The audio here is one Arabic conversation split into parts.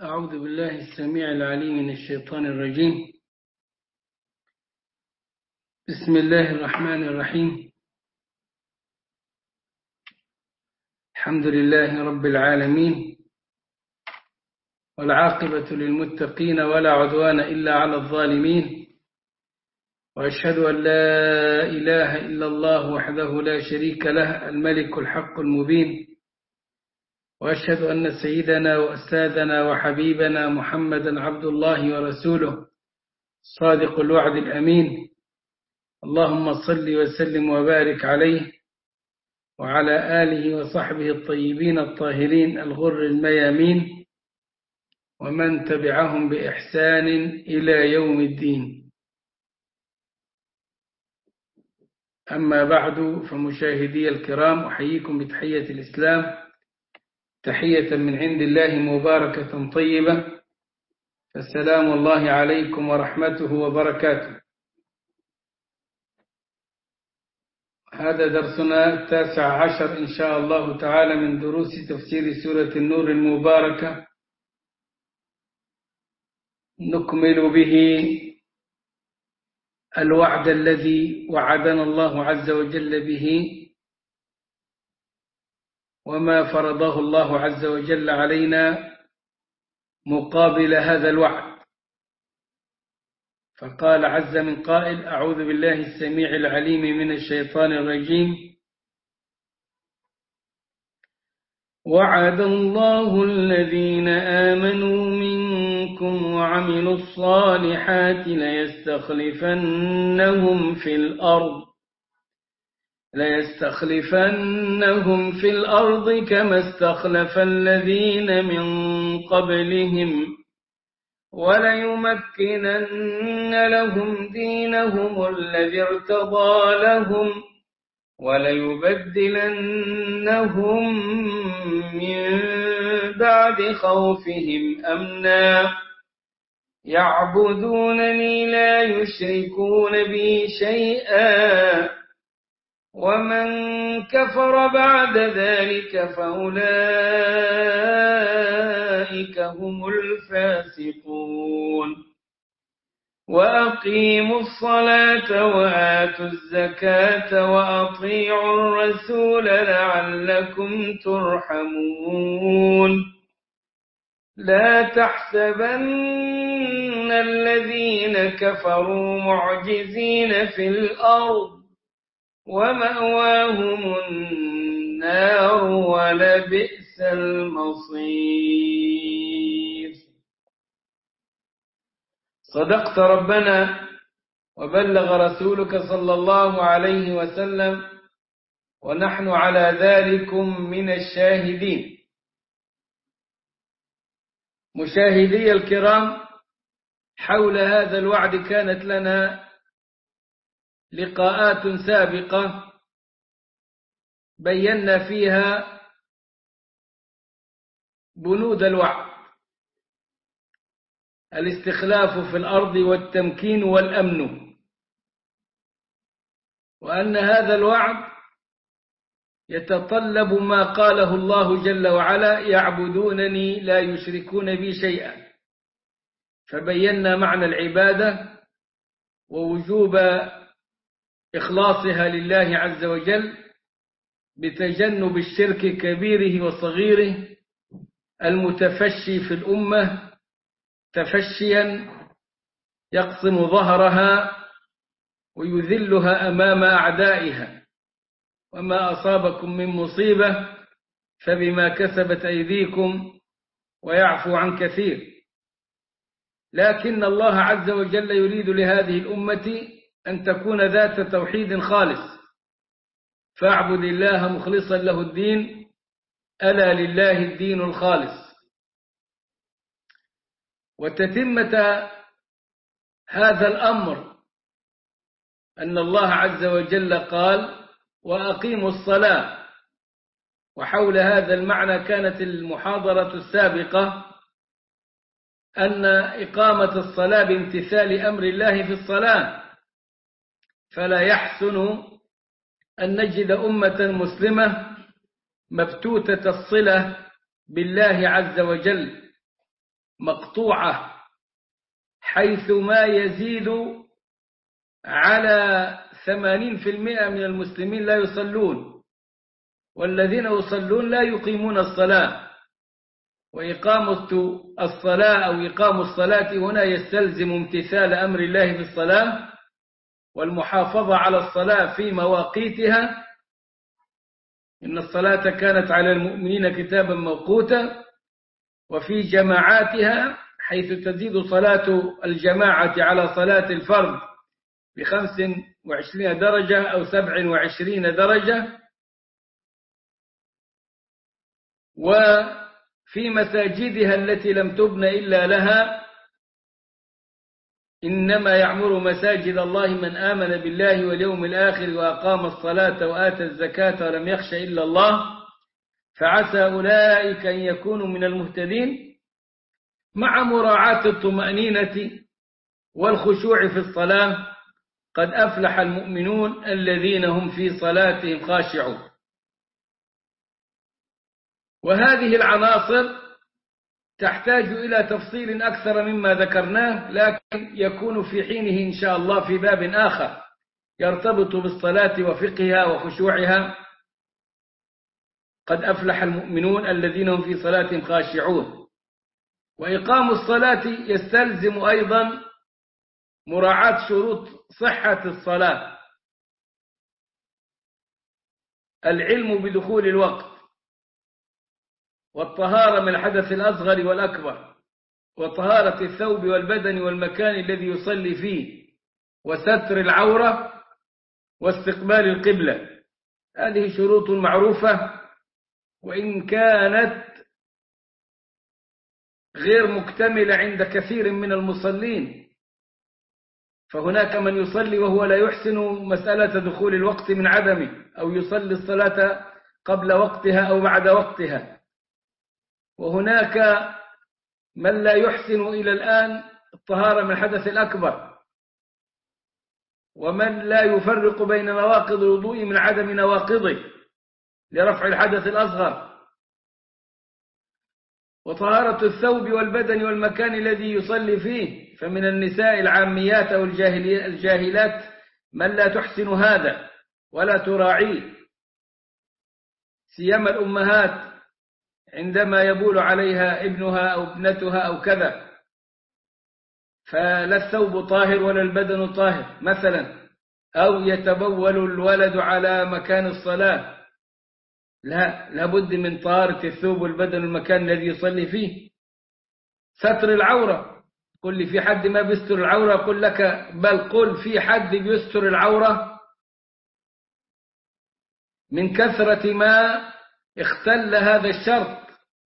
أعوذ بالله السميع العليم من الشيطان الرجيم. بسم الله الرحمن الرحيم. الحمد لله رب العالمين، والعاقبة للمتقين ولا عدوان إلا على الظالمين، وأشهد أن لا إله إلا الله وحده لا شريك له الملك الحق المبين، وأشهد أن سيدنا وأستاذنا وحبيبنا محمدا عبد الله ورسوله صادق الوعد الأمين. اللهم صل وسلم وبارك عليه وعلى آله وصحبه الطيبين الطاهرين الغر الميامين، ومن تبعهم بإحسان إلى يوم الدين. أما بعد، فمشاهدي الكرام، أحييكم بتحية الإسلام، تحية من عند الله مباركة طيبة، فالسلام الله عليكم ورحمته وبركاته. هذا درسنا 19 إن شاء الله تعالى من دروس تفسير سورة النور المباركة، نكمل به الوعد الذي وعدنا الله عز وجل به، وما فرضه الله عز وجل علينا مقابل هذا الوعد. فقال عز من قائل: أعوذ بالله السميع العليم من الشيطان الرجيم. وعد الله الذين آمنوا منكم وعملوا الصالحات ليستخلفنهم في الأرض كما استخلف الذين من قبلهم وليمكنن لهم دينهم الذي ارتضى لهم وليبدلنهم من بعد خوفهم أمنا يعبدونني لا يشركون بي شيئا ومن كفر بعد ذلك فأولئك هم الفاسقون. وأقيموا الصلاة وآتوا الزكاة وأطيعوا الرسول لعلكم ترحمون. لا تحسبن الذين كفروا معجزين في الأرض ومأواهم النار ولبئس المصير. صدقت ربنا وبلغ رسولك صلى الله عليه وسلم، ونحن على ذلك من الشاهدين. مشاهدي الكرام، حول هذا الوعد كانت لنا لقاءات سابقة بينا فيها بنود الوعد: الاستخلاف في الأرض والتمكين والأمن، وأن هذا الوعد يتطلب ما قاله الله جل وعلا: يعبدونني لا يشركون بي شيئا. فبينا معنى العبادة ووجوب إخلاصها لله عز وجل بتجنب الشرك كبيره وصغيره المتفشي في الأمة تفشيا يقسم ظهرها ويذلها أمام أعدائها. وما أصابكم من مصيبة فبما كسبت أيديكم ويعفو عن كثير. لكن الله عز وجل يريد لهذه الأمة أن تكون ذات توحيد خالص، فاعبد الله مخلصا له الدين، ألا لله الدين الخالص. وتتمة هذا الأمر أن الله عز وجل قال: وأقيموا الصلاة. وحول هذا المعنى كانت المحاضرة السابقة، أن إقامة الصلاة بامتثال أمر الله في الصلاة. فلا يحسن أن نجد أمة مسلمة مبتوتة الصلة بالله عز وجل مقطوعة، حيث ما يزيد على 80% من المسلمين لا يصلون، والذين يصلون لا يقيمون الصلاة. وإقامة الصلاة أو إقام الصلاة هنا يستلزم امتثال أمر الله في الصلاة والمحافظة على الصلاة في مواقيتها. إن الصلاة كانت على المؤمنين كتابا موقوتا. وفي جماعاتها، حيث تزيد صلاة الجماعة على صلاة الفرد ب25 درجة أو 27 درجة. وفي مساجدها التي لم تبن إلا لها، إنما يعمر مساجد الله من آمن بالله واليوم الآخر وأقام الصلاة وآتى الزكاة ولم يخش إلا الله، فعسى أولئك أن يكونوا من المهتدين، مع مراعاة الطمأنينة والخشوع في الصلاة. قد أفلح المؤمنون الذين هم في صلاتهم خاشعون. وهذه العناصر تحتاج إلى تفصيل أكثر مما ذكرناه، لكن يكون في حينه إن شاء الله في باب آخر يرتبط بالصلاة وفقهها وخشوعها. قد أفلح المؤمنون الذين هم في صلاتهم خاشعون. وإقام الصلاة يستلزم أيضا مراعاة شروط صحة الصلاة: العلم بدخول الوقت، والطهارة من الحدث الأصغر والأكبر، وطهارة الثوب والبدن والمكان الذي يصلي فيه، وستر العورة، واستقبال القبلة. هذه شروط معروفة، وإن كانت غير مكتملة عند كثير من المصلين، فهناك من يصلي وهو لا يحسن مسألة دخول الوقت من عدمه، أو يصلي الصلاة قبل وقتها أو بعد وقتها. وهناك من لا يحسن إلى الآن الطهارة من الحدث الأكبر، ومن لا يفرق بين نواقض الوضوء من عدم نواقضه لرفع الحدث الأصغر، وطهارة الثوب والبدن والمكان الذي يصلي فيه. فمن النساء العاميات أو الجاهلات من لا تحسن هذا ولا تراعيه، سيما الأمهات عندما يبول عليها ابنها أو ابنتها أو كذا، فلا الثوب طاهر ولا البدن طاهر مثلا، أو يتبول الولد على مكان الصلاة، لابد من طهارة الثوب والبدن والمكان الذي يصلي فيه. ستر العورة، قل لي في حد ما بيستر العورة؟ قل لك بل قل في حد بيستر العورة من كثرة ما اختل هذا الشرط.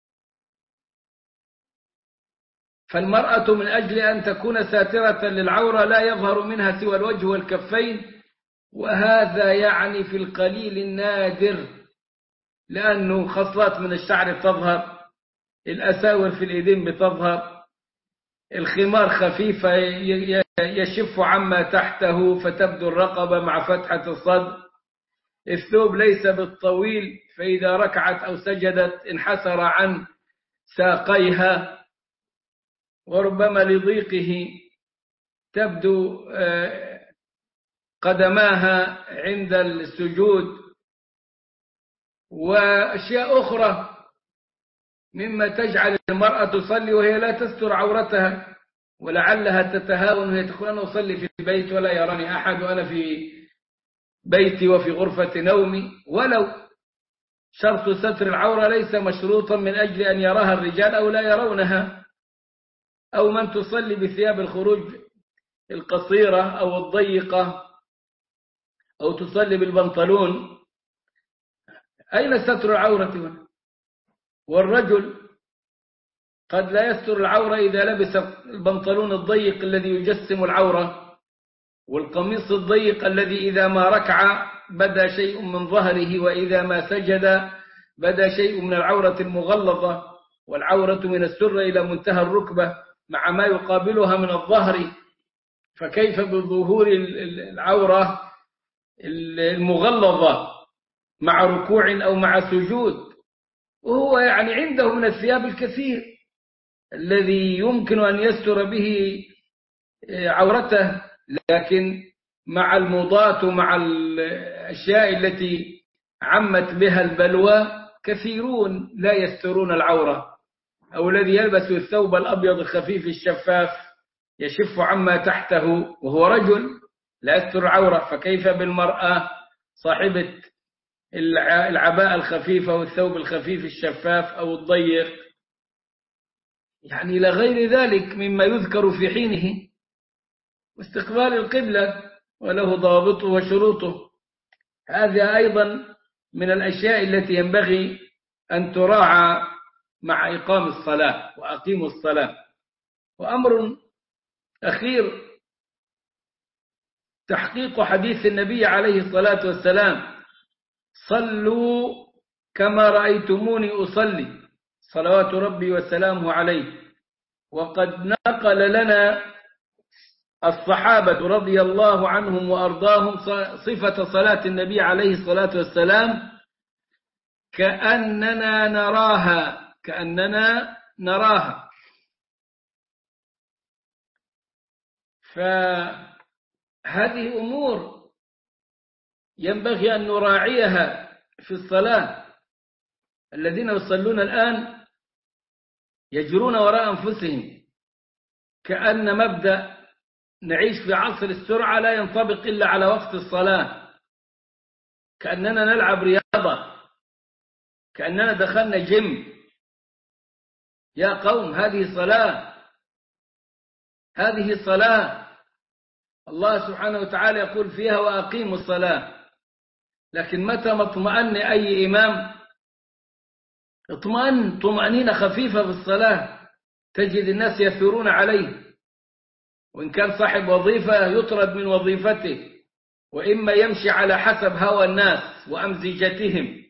فالمرأة من أجل أن تكون ساترة للعورة لا يظهر منها سوى الوجه والكفين، وهذا يعني في القليل النادر، لأنه خصلات من الشعر تظهر، الأساور في الإيدين بتظهر، الخمار خفيفة يشف عما تحته فتبدو الرقبة مع فتحة الصدر، الثوب ليس بالطويل فإذا ركعت أو سجدت انحسر عن ساقيها، وربما لضيقه تبدو قدماها عند السجود، وأشياء أخرى مما تجعل المرأة تصلي وهي لا تستر عورتها، ولعلها تتهاون وهي تقول أنا أصلي في البيت ولا يراني أحد وأنا في بيتي وفي غرفة نومي. ولو شرط ستر العورة ليس مشروطا من أجل أن يراها الرجال أو لا يرونها، أو من تصلي بثياب الخروج القصيرة أو الضيقة، أو تصلي بالبنطلون. أين ستر العورة هنا؟ والرجل قد لا يستر العورة إذا لبس البنطلون الضيق الذي يجسم العورة، والقميص الضيق الذي إذا ما ركع بدا شيء من ظهره، وإذا ما سجد بدا شيء من العورة المغلظة، والعورة من السرة إلى منتهى الركبة مع ما يقابلها من الظهر، فكيف بظهور العورة المغلظة مع ركوع أو مع سجود؟ وهو يعني عنده من الثياب الكثير، الذي يمكن أن يستر به عورته، لكن مع الموضات ومع الأشياء التي عمت بها البلوى كثيرون لا يسترون العورة، أو الذي يلبس الثوب الأبيض الخفيف الشفاف يشف عما تحته وهو رجل لا يستر عورة، فكيف بالمرأة صاحبة العباءة الخفيفة والثوب الخفيف الشفاف أو الضيق، يعني إلى غير ذلك مما يذكر في حينه. واستقبال القبلة وله ضوابطه وشروطه، هذا أيضا من الأشياء التي ينبغي أن تراعى مع إقام الصلاة، وأقيموا الصلاة. وأمر أخير تحقيق حديث النبي عليه الصلاة والسلام: صلوا كما رأيتموني أصلي، صلوات ربي وسلامه عليه. وقد نقل لنا الصحابة رضي الله عنهم وأرضاهم صفة صلاة النبي عليه الصلاة والسلام كأننا نراها. فهذه أمور ينبغي أن نراعيها في الصلاة. الذين يصلون الآن يجرون وراء أنفسهم، كأن مبدأ نعيش في عصر السرعة لا ينطبق إلا على وقت الصلاة، كأننا نلعب رياضة، كأننا دخلنا جيم. يا قوم، هذه صلاة الله سبحانه وتعالى يقول فيها: وأقيموا الصلاة. لكن متى ما اطمأن أي إمام اطمأن طمأنينة خفيفة في الصلاة، تجد الناس يثورون عليه، وإن كان صاحب وظيفة يطرد من وظيفته، وإما يمشي على حسب هوى الناس وأمزجتهم.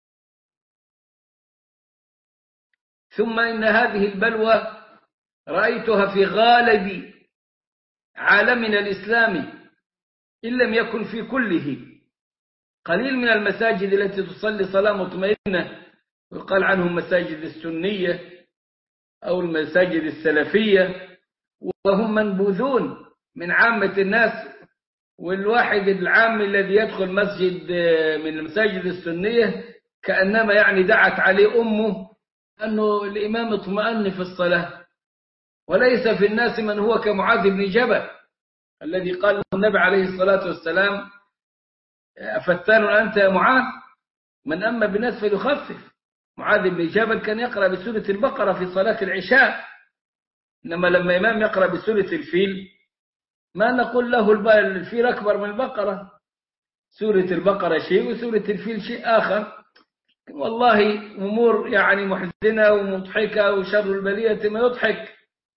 ثم إن هذه البلوى رأيتها في غالب عالمنا الإسلامي، إن لم يكن في كله. قليل من المساجد التي تصلي صلاة مطمئنة، ويقال عنهم مساجد السنية أو المساجد السلفية، وهم منبوذون من عامة الناس. والواحد العام الذي يدخل مسجد من المساجد السنية كأنما يعني دعت عليه أمه أنه الإمام اطمأن في الصلاة. وليس في الناس من هو كمعاذ بن جبل الذي قال له النبي عليه الصلاة والسلام: أفتان أنت يا معاذ؟ من أما بالناس فليخفف. معاذ بن جبل كان يقرأ بسورة البقرة في صلاة العشاء، إنما لما إمام يقرأ بسورة الفيل ما نقول له الفيل أكبر من البقرة، سورة البقرة شيء وسورة الفيل شيء آخر. والله أمور يعني محزنة ومضحكة، وشر البلية ما يضحك.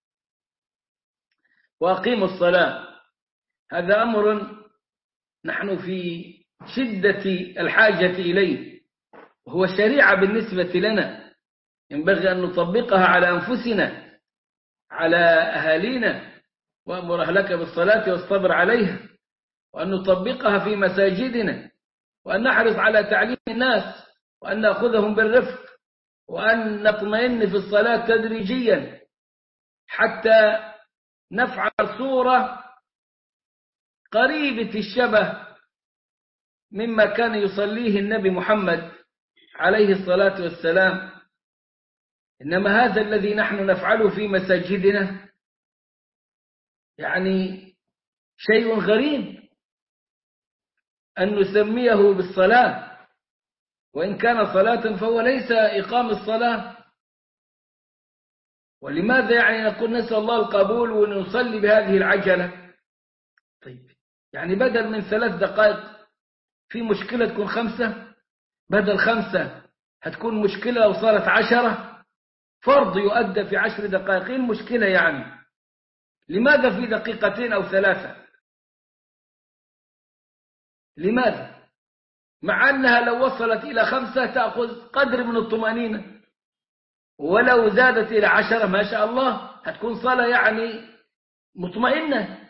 وأقيموا الصلاة، هذا أمر نحن في شدة الحاجة إليه، وهو شريعة بالنسبة لنا ينبغي أن نطبقها على أنفسنا، على أهالينا. وأمر أهلك بالصلاة واصطبر عليها، وأن نطبقها في مساجدنا، وأن نحرص على تعليم الناس، وأن نأخذهم بالرفق، وأن نطمئن في الصلاة تدريجيا حتى نفعل صورة قريبة الشبه مما كان يصليه النبي محمد عليه الصلاة والسلام. إنما هذا الذي نحن نفعله في مساجدنا يعني شيء غريب، أن نسميه بالصلاة، وإن كان صلاة فهو ليس إقام الصلاة. ولماذا يعني نقول نسأل الله القبول ونصلي بهذه العجلة؟ طيب، يعني بدل من 3 دقائق في مشكلة تكون 5، بدل 5 هتكون مشكلة لو صارت 10، فرض يؤدى في 10 دقائق. إيه المشكلة يعني؟ لماذا في 2 أو 3؟ لماذا؟ مع أنها لو وصلت إلى 5 تأخذ قدر من الطمأنينة، ولو زادت إلى 10 ما شاء الله هتكون صلاة يعني مطمئنة.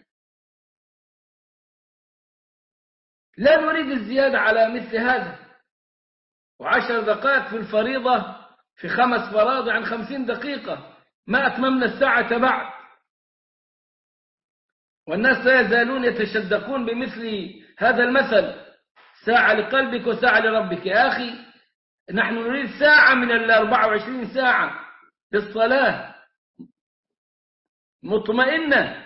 لا نريد الزيادة على مثل هذا. و10 دقائق في الفريضة، في 5 فرائض عن 50 دقيقة، ما أتممنا الساعة بعد، والناس لا يزالون يتشدقون بمثل هذا المثل: ساعة لقلبك وساعة لربك. يا أخي، نحن نريد ساعة من 24 ساعة للصلاة مطمئنة.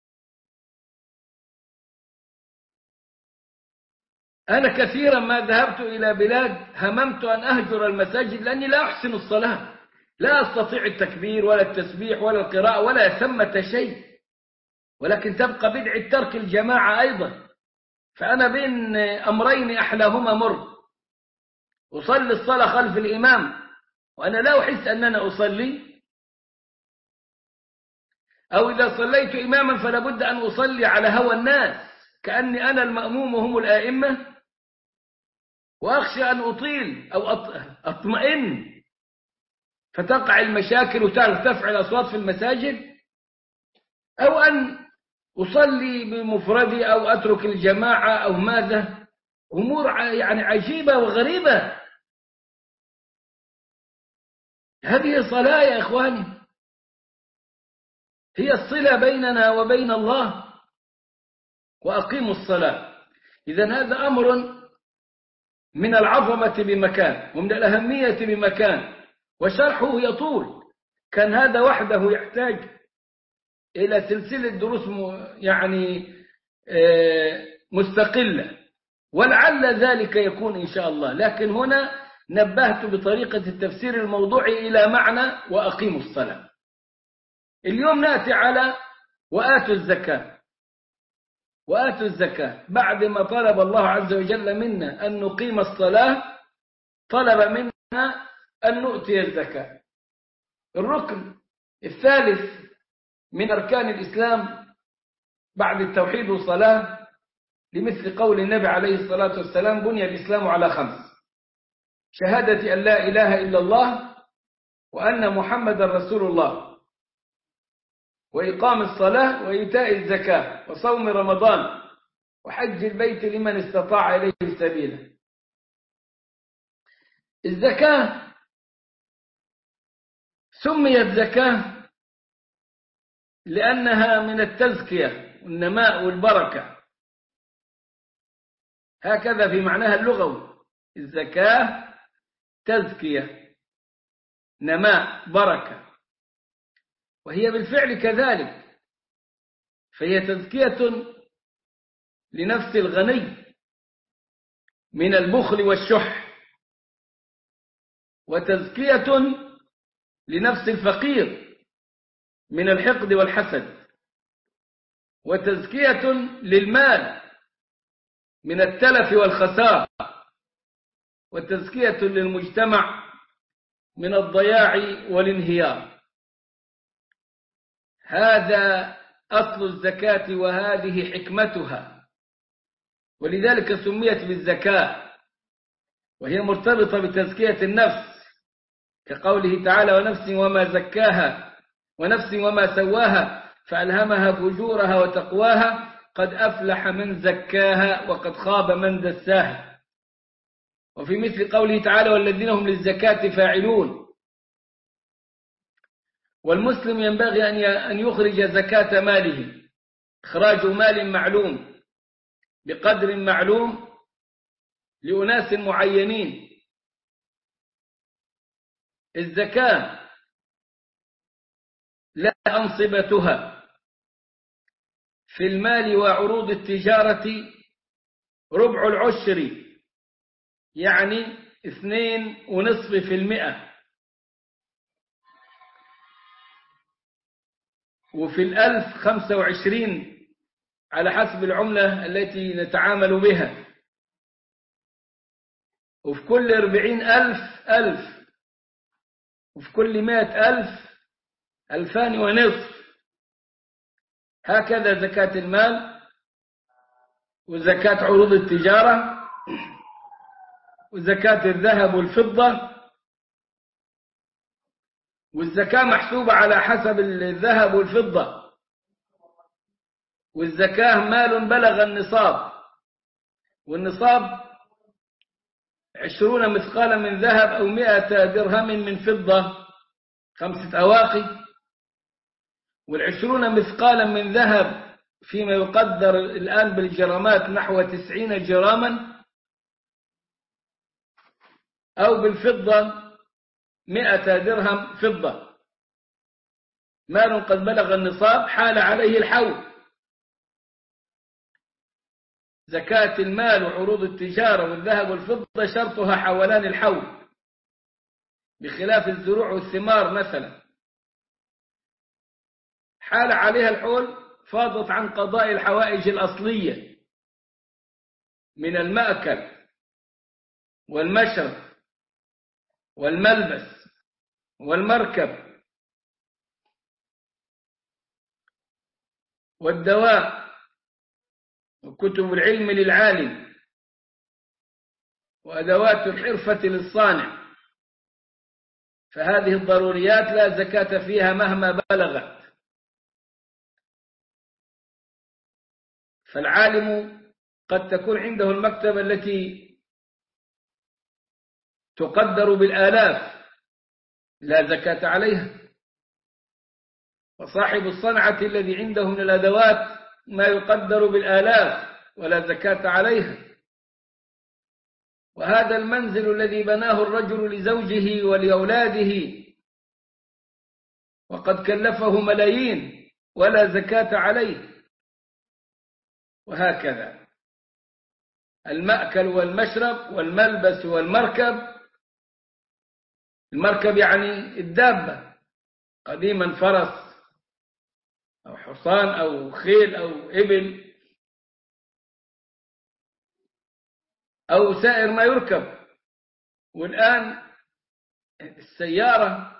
أنا كثيرا ما ذهبت إلى بلاد هممت أن أهجر المساجد لأني لا أحسن الصلاة، لا أستطيع التكبير ولا التسبيح ولا القراءة ولا ثمة شيء، ولكن تبقى بدعة ترك الجماعة أيضا. فأنا بين أمرين أحلاهما مر: أصلي الصلاة خلف الإمام وأنا لا أحس أننا أصلي، أو إذا صليت إماما فلا بد أن أصلي على هوى الناس كأني أنا المأموم وهم الآئمة، وأخشى أن أطيل أو أطمئن فتقع المشاكل وترتفع الأصوات في المساجد، أو أن أصلي بمفردي أو أترك الجماعة أو ماذا. أمور يعني عجيبة وغريبة. هذه صلاة يا إخواني، هي الصلة بيننا وبين الله. وأقيموا الصلاة. إذن هذا أمر من العظمة بمكان ومن الأهمية بمكان، وشرحه يطول. كان هذا وحده يحتاج إلى سلسلة دروس يعني مستقلة، ولعل ذلك يكون إن شاء الله. لكن هنا نبهت بطريقة التفسير الموضوعي إلى معنى وأقيموا الصلاة. اليوم نأتي على وآتوا الزكاة. وآتوا الزكاة بعد ما طلب الله عز وجل منا أن نقيم الصلاة، طلب منا أن نؤتي الزكاة، الركن الثالث من أركان الإسلام بعد التوحيد والصلاة، لمثل قول النبي عليه الصلاة والسلام: بني الإسلام على 5: شهادة أن لا إله إلا الله وأن محمد رسول الله، وإقام الصلاة، وإيتاء الزكاة، وصوم رمضان، وحج البيت لمن استطاع إليه سبيلا. الزكاة سميت زكاة لأنها من التزكية والنماء والبركة، هكذا في معناها اللغوي. الزكاة تزكية، نماء، بركة، وهي بالفعل كذلك. فهي تزكية لنفس الغني من البخل والشح، وتزكية لنفس الفقير من الحقد والحسد، وتزكية للمال من التلف والخسارة، وتزكية للمجتمع من الضياع والانهيار. هذا أصل الزكاة وهذه حكمتها، ولذلك سميت بالزكاة، وهي مرتبطة بتزكية النفس، كقوله تعالى: ونفس وما زكاها ونفس وما سواها فألهمها فجورها وتقواها قد أفلح من زكاها وقد خاب من دساها. وفي مثل قوله تعالى: والذين هم للزكاة فاعلون. والمسلم ينبغي أن يخرج زكاة ماله، إخراج مال معلوم بقدر معلوم لأناس معينين. الزكاة لا أنصبتها في المال وعروض التجارة 0.25، يعني 2.5%، وفي 1025 على حسب العملة التي نتعامل بها، وفي كل 40,000 ألف، وفي كل 100,000 2,500. هكذا زكاة المال، وزكاة عروض التجارة، وزكاة الذهب والفضة. والزكاة محسوبة على حسب الذهب والفضة. والزكاة مال بلغ النصاب، والنصاب 20 مثقالا من ذهب أو 100 درهم من فضة، 5 أواقي. والعشرون مثقالا من ذهب فيما يقدر الآن بالجرامات نحو 90 جراما، أو بالفضة 100 درهم فضة، مال قد بلغ النصاب حال عليه الحول. زكاة المال وعروض التجارة والذهب والفضة شرطها حولان الحول، بخلاف الزروع والثمار مثلا حال عليها الحول فاضت عن قضاء الحوائج الأصلية من المأكل والمشرب والملبس والمركب والدواء وكتب العلم للعالم وأدوات الحرفة للصانع، فهذه الضروريات لا زكاة فيها مهما بلغت. فالعالم قد تكون عنده المكتبة التي تقدر بالآلاف لا زكاة عليها، وصاحب الصنعة الذي عنده من الأدوات ما يقدر بالآلاف ولا زكاة عليها. وهذا المنزل الذي بناه الرجل لزوجه ولأولاده وقد كلفه ملايين ولا زكاة عليه. وهكذا المأكل والمشرب والملبس والمركب. المركب يعني الدابة، قديما فرس أو حصان أو خيل أو إبل أو سائر ما يركب. والآن السيارة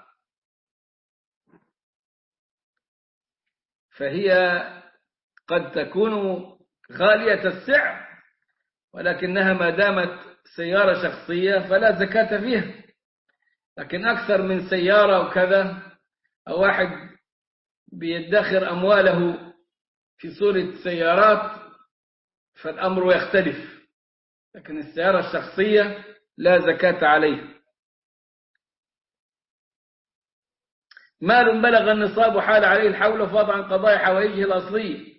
فهي قد تكون غالية السعر، ولكنها ما دامت سيارة شخصية فلا زكاة فيها. لكن أكثر من سيارة وكذا، أو واحد بيدخر أمواله في صورة سيارات، فالأمر يختلف. لكن السيارة الشخصية لا زكاة عليه. مال بلغ النصاب حال عليه الحول فاض عن قضاء حوائجه الأصلية.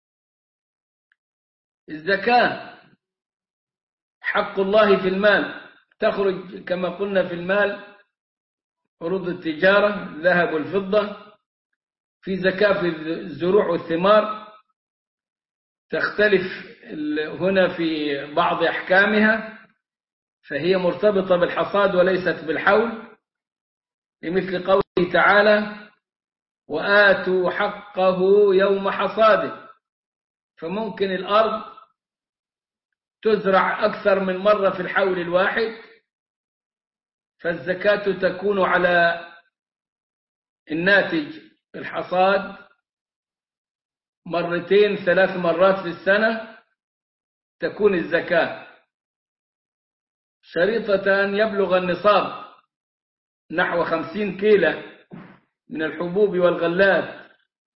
الزكاة حق الله في المال، تخرج كما قلنا في المال عروض التجارة الذهب والفضة، في زكاة في الزروع والثمار تختلف هنا في بعض أحكامها، فهي مرتبطة بالحصاد وليست بالحول، لمثل قوله تعالى وآتوا حقه يوم حصاده. فممكن الأرض تزرع أكثر من مرة في الحول الواحد، فالزكاة تكون على الناتج الحصاد 2 3 مرات في السنة تكون الزكاة، شريطة أن يبلغ النصاب نحو 50 كيلة من الحبوب والغلات.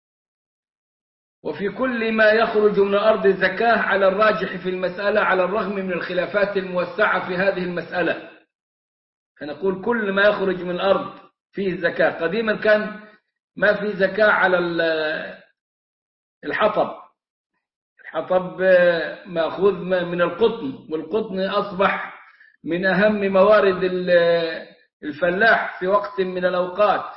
وفي كل ما يخرج من الأرض الزكاة على الراجح في المسألة، على الرغم من الخلافات الموسعة في هذه المسألة. فنقول كل ما يخرج من الأرض فيه الزكاة. قديما كان ما في زكاة على الحطب. الحطب مأخوذ من القطن، والقطن أصبح من أهم موارد الفلاح في وقت من الأوقات،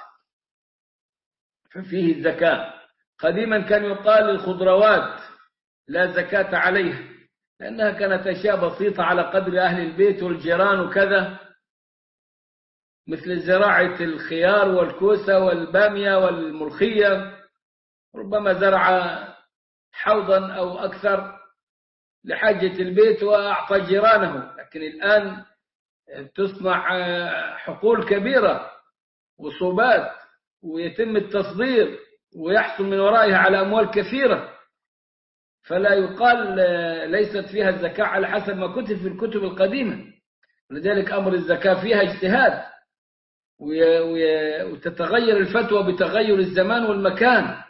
ففيه الزكاة. قديما كان يقال الخضروات لا زكاة عليها، لأنها كانت أشياء بسيطة على قدر أهل البيت والجيران وكذا، مثل زراعة الخيار والكوسة والبامية والملخية. ربما زرع حوضا أو أكثر لحاجة البيت وأعطى جيرانه. لكن الآن تصنع حقول كبيرة وصوبات ويتم التصدير ويحصل من ورائها على أموال كثيرة، فلا يقال ليست فيها الزكاة على حسب ما كتب في الكتب القديمة. ولذلك أمر الزكاة فيها اجتهاد، وتتغير الفتوى بتغير الزمان والمكان.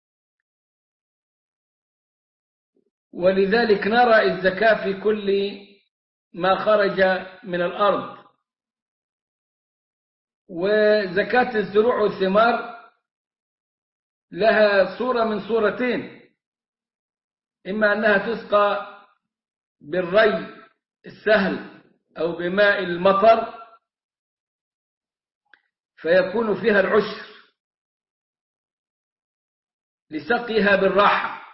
ولذلك نرى الزكاة في كل ما خرج من الأرض. وزكاة الزروع والثمار لها صورة من صورتين: إما أنها تسقى بالري السهل أو بماء المطر فيكون فيها العشر لسقيها بالراحة،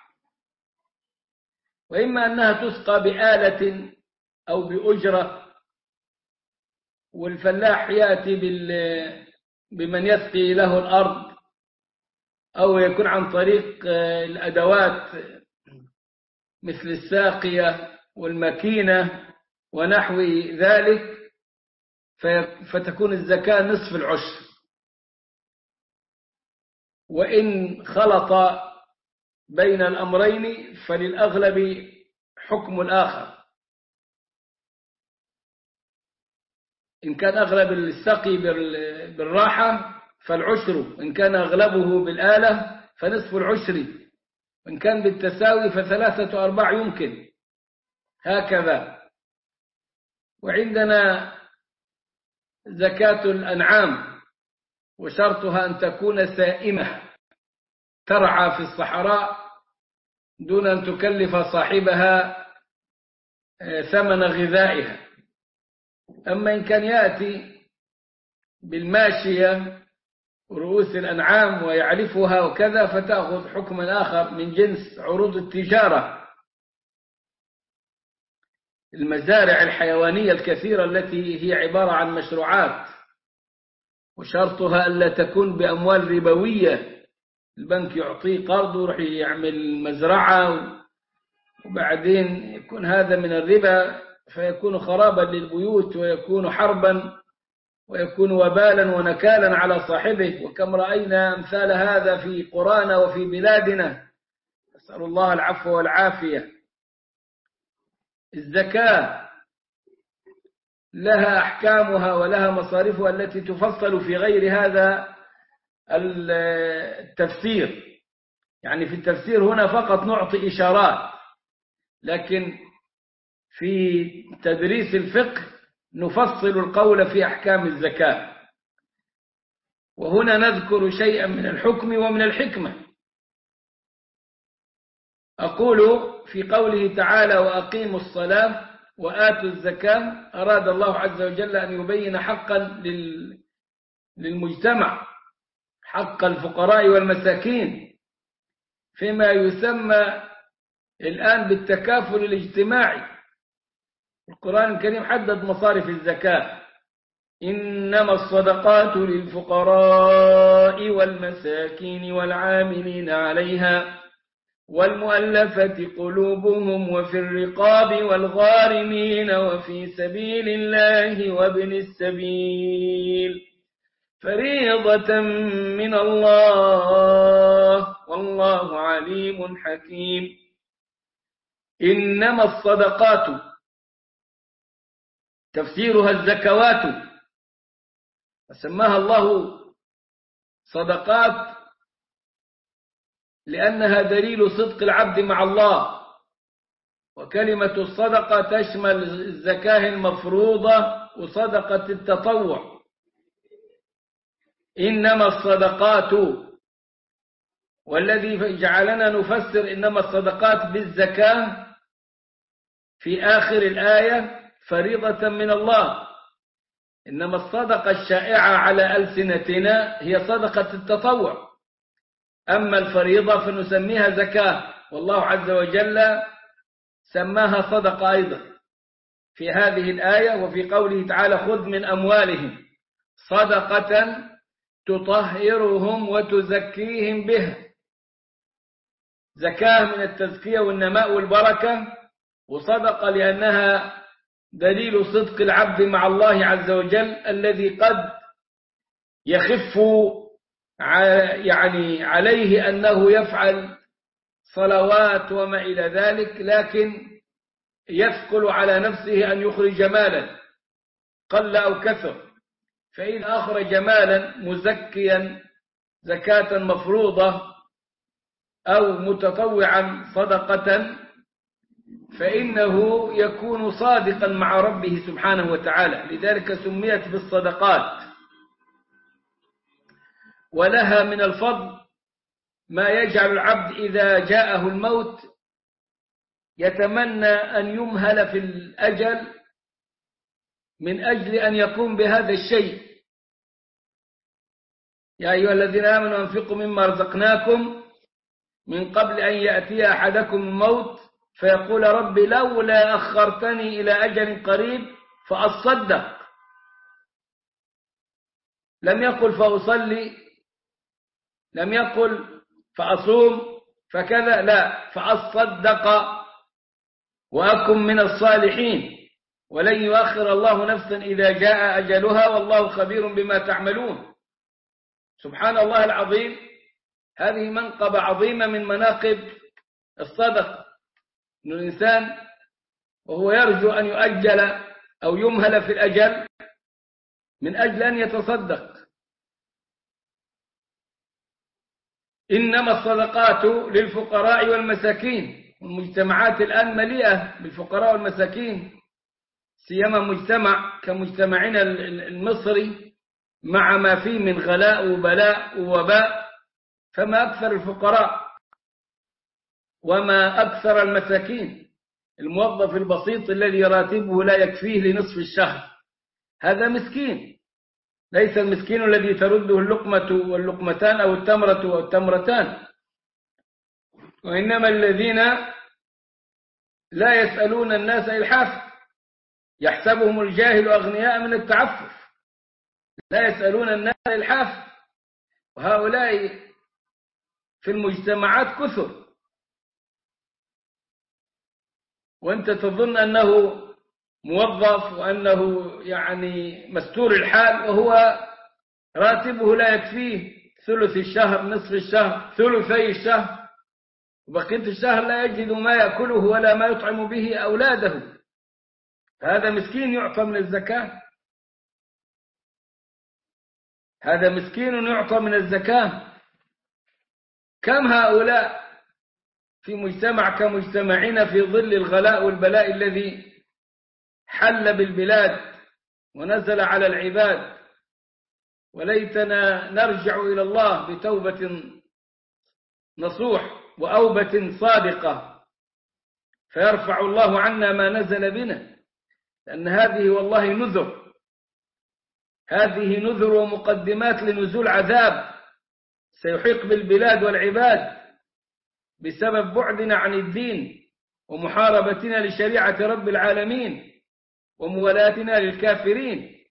وإما أنها تسقى بآلة أو بأجرة، والفلاح يأتي بمن يسقي له الأرض، أو يكون عن طريق الأدوات مثل الساقية والماكينة ونحو ذلك، فتكون الزكاة نصف العشر. وإن خلط بين الأمرين فللأغلب حكم الآخر. إن كان أغلب السقي بالراحة فالعشر، إن كان أغلبه بالآلة فنصف العشر، وإن كان بالتساوي فثلاثة أرباع يمكن، هكذا. وعندنا زكاة الأنعام، وشرطها أن تكون سائمة ترعى في الصحراء دون أن تكلف صاحبها ثمن غذائها. أما إن كان يأتي بالماشية رؤوس الأنعام ويعرفها وكذا فتأخذ حكما آخر من جنس عروض التجارة، المزارع الحيوانية الكثيرة التي هي عبارة عن مشروعات، وشرطها ألا تكون بأموال ربوية. البنك يعطيه قرض ويروح يعمل مزرعة وبعدين يكون هذا من الربا، فيكون خرابا للبيوت ويكون حربا ويكون وبالا ونكالا على صاحبه. وكم رأينا أمثال هذا في قرانا وفي بلادنا، نسأل الله العفو والعافية. الزكاة لها أحكامها ولها مصاريفها التي تفصل في غير هذا التفسير. يعني في التفسير هنا فقط نعطي إشارات، لكن في تدريس الفقه نفصل القول في أحكام الزكاة. وهنا نذكر شيئا من الحكم ومن الحكمة. أقول في قوله تعالى: وأقيموا الصلاة وآتوا الزكاة، أراد الله عز وجل أن يبين حقا للمجتمع، حق الفقراء والمساكين، فيما يسمى الآن بالتكافل الاجتماعي. القرآن الكريم حدد مصارف الزكاة: إنما الصدقات للفقراء والمساكين والعاملين عليها والمؤلفة قلوبهم وفي الرقاب والغارمين وفي سبيل الله وابن السبيل فريضة من الله والله عليم حكيم. إنما الصدقات تفسيرها الزكوات، سماها الله صدقات لأنها دليل صدق العبد مع الله. وكلمة الصدقة تشمل الزكاة المفروضة وصدقة التطوع. إنما الصدقات، والذي جعلنا نفسر إنما الصدقات بالزكاة في آخر الآية فريضة من الله. إنما الصدقة الشائعة على ألسنتنا هي صدقة التطوع، أما الفريضة فنسميها زكاة، والله عز وجل سماها صدقة أيضا في هذه الآية. وفي قوله تعالى: خذ من أموالهم صدقة تطهرهم وتزكيهم بها. زكاة من التزكية والنماء والبركة، وصدقة لأنها دليل صدق العبد مع الله عز وجل، الذي قد يخف يعني عليه أنه يفعل صلوات وما إلى ذلك، لكن يثقل على نفسه أن يخرج مالا قل أو كثر، فإن أخرج مالا مزكيا زكاة مفروضة أو متطوعا صدقة فإنه يكون صادقا مع ربه سبحانه وتعالى، لذلك سميت بالصدقات. ولها من الفضل ما يجعل العبد إذا جاءه الموت يتمنى أن يمهل في الأجل من أجل أن يقوم بهذا الشيء. يا أيها الذين آمنوا أنفقوا مما رزقناكم من قبل أن يأتي أحدكم الموت فيقول رب لولا أخرتني إلى أجل قريب فأصدق. لم يقل فأصلي، لم يقل فأصوم فكذا، لا، فأصدق وأكن من الصالحين، ولن يؤخر الله نفسا إذا جاء أجلها والله خبير بما تعملون. سبحان الله العظيم، هذه منقبة عظيمة من مناقب الصدقة، أن الإنسان وهو يرجو أن يؤجل أو يمهل في الأجل من أجل أن يتصدق. إنما الصدقات للفقراء والمساكين، والمجتمعات الآن مليئة بالفقراء والمساكين، سيما مجتمع كمجتمعنا المصري مع ما فيه من غلاء وبلاء ووباء، فما أكثر الفقراء وما أكثر المساكين. الموظف البسيط الذي راتبه لا يكفيه لنصف الشهر هذا مسكين، ليس المسكين الذي ترده اللقمة واللقمتان أو التمرة والتمرتان، وإنما الذين لا يسألون الناس إلحافا، يحسبهم الجاهل أغنياء من التعفف، لا يسألون الناس إلحافا، وهؤلاء في المجتمعات كثر، وأنت تظن أنه موظف وأنه يعني مستور الحال وهو راتبه لا يكفيه ثلث الشهر، نصف الشهر، ثلثي الشهر، وبقية الشهر لا يجد ما يأكله ولا ما يطعم به أولاده. هذا مسكين يعطى من الزكاة، هذا مسكين يعطى من الزكاة. كم هؤلاء في مجتمع كمجتمعنا في ظل الغلاء والبلاء الذي حل بالبلاد ونزل على العباد، وليتنا نرجع إلى الله بتوبة نصوح وأوبة صادقة فيرفع الله عنا ما نزل بنا، لأن هذه والله نذر، هذه نذر ومقدمات لنزول عذاب سيحيق بالبلاد والعباد بسبب بعدنا عن الدين ومحاربتنا لشريعة رب العالمين وموالاتنا للكافرين.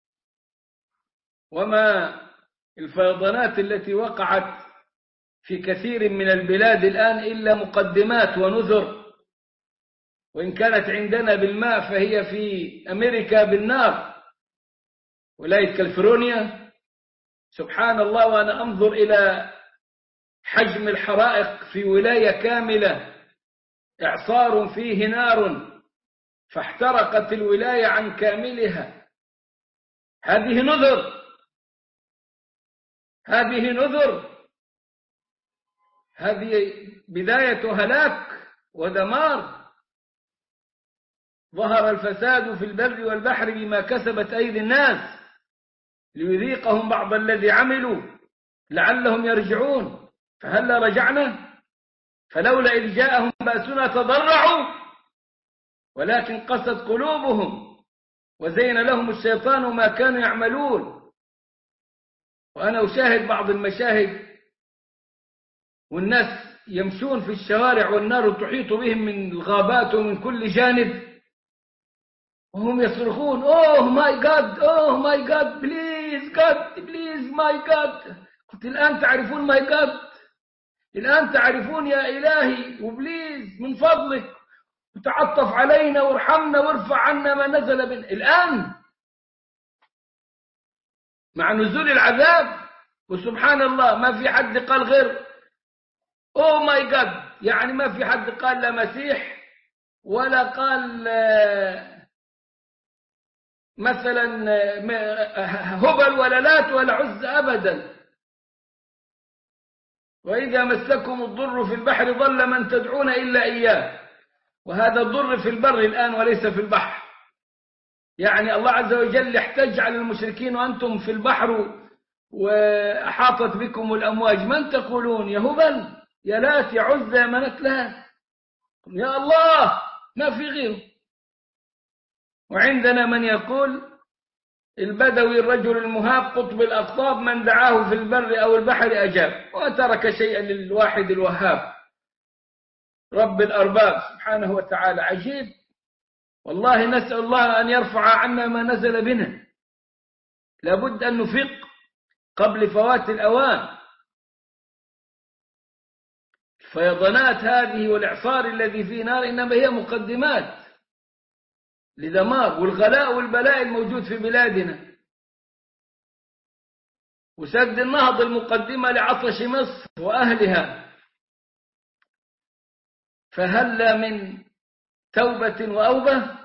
وما الفيضانات التي وقعت في كثير من البلاد الآن إلا مقدمات ونذر، وإن كانت عندنا بالماء فهي في أمريكا بالنار. ولاية كاليفورنيا سبحان الله، وأنا أنظر إلى حجم الحرائق في ولاية كاملة، إعصار فيه نار فاحترقت الولاية عن كاملها. هذه نذر، هذه نذر، هذه بداية هلاك ودمار. ظهر الفساد في البر والبحر بما كسبت أيدي الناس ليذيقهم بعض الذي عملوا لعلهم يرجعون. فهلا رجعنا؟ فلولا إذ جاءهم بأسنا تضرعوا ولكن قست قلوبهم وزين لهم الشيطان ما كانوا يعملون. وأنا أشاهد بعض المشاهد والناس يمشون في الشوارع والنار تحيط بهم من الغابات ومن كل جانب وهم يصرخون أوه ماي جاد، أوه ماي جاد، بليز جاد، بليز ماي جاد. قلت الآن تعرفون ماي جاد؟ الآن تعرفون يا إلهي، وبليز من فضلك وتعطف علينا وارحمنا وارفع عنا ما نزل بنا. الآن مع نزول العذاب، وسبحان الله ما في حد قال غير أوه ماي جاد، يعني ما في حد قال لا مسيح ولا قال مثلا هبل ولا لات ولا عز أبدا. وإذا مسكم الضر في البحر ضل من تدعون إلا إياه. وهذا الضر في البر الآن وليس في البحر، يعني الله عز وجل احتج على المشركين وأنتم في البحر وأحاطت بكم الأمواج من تقولون؟ يا هبل، يا لات، يا عزى، يا منت لها، يا الله، ما في غيره. وعندنا من يقول البدوي الرجل المهاب قطب الأقطاب من دعاه في البر أو البحر أجاب، وترك شيئا للواحد الوهاب رب الأرباب سبحانه وتعالى. عجيب والله. نسأل الله أن يرفع عنا ما نزل بنا. لابد أن نفق قبل فوات الأوان. الفيضانات هذه والإعصار الذي في نار إنما هي مقدمات لدمار، والغلاء والبلاء الموجود في بلادنا، وسد النهضة المقدمة لعطش مصر وأهلها. فهل من توبة وأوبة؟